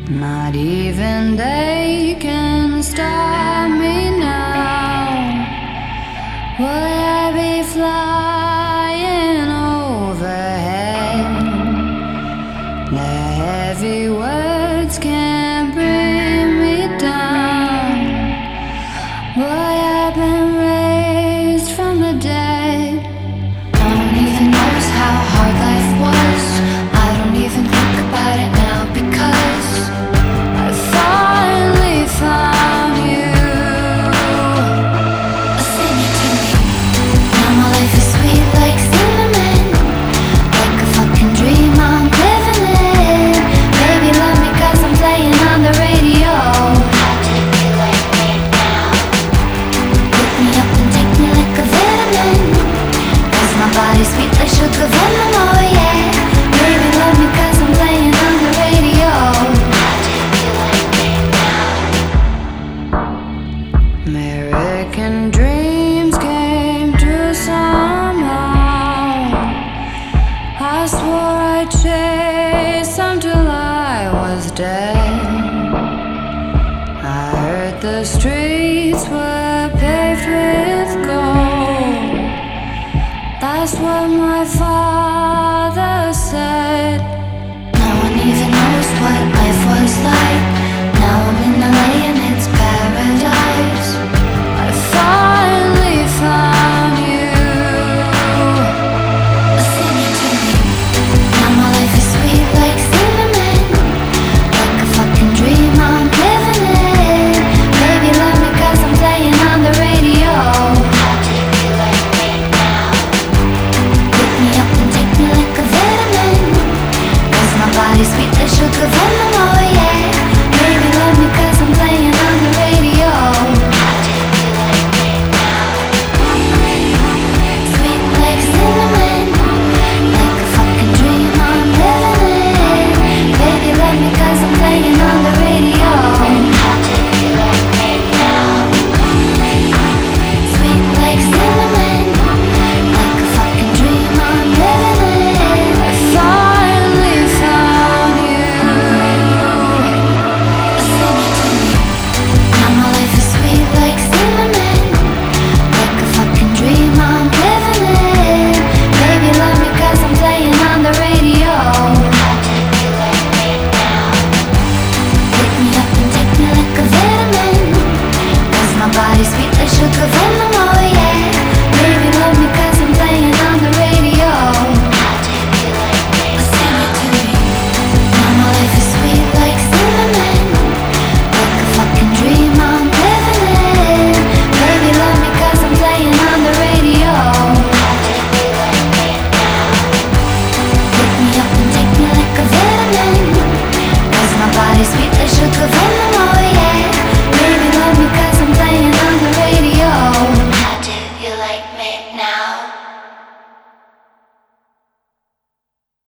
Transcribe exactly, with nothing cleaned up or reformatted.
Not even they can stop me now. Would I be flying overhead? The heavy words can't bring me down. Boy, I've been raised from the dead. No one even knows how hard life was. I don't even think about it now because I finally found you. Sing it to me. Now my life is sweet like cinnamon, like a fucking dream I'm living in. Baby, love me cause I'm playing on the radio. How do you like me now? Pick me up and take me like a vitamin, cause my body's sweet like sugar venom, oh yeah. Baby, love me cause I'm playing on the radio. How do you like me now? American dreams came true somehow. I swore I'd chase them till I was dead. I heard the streets were paved with gold. That's what my father said. No one even knows what life was like.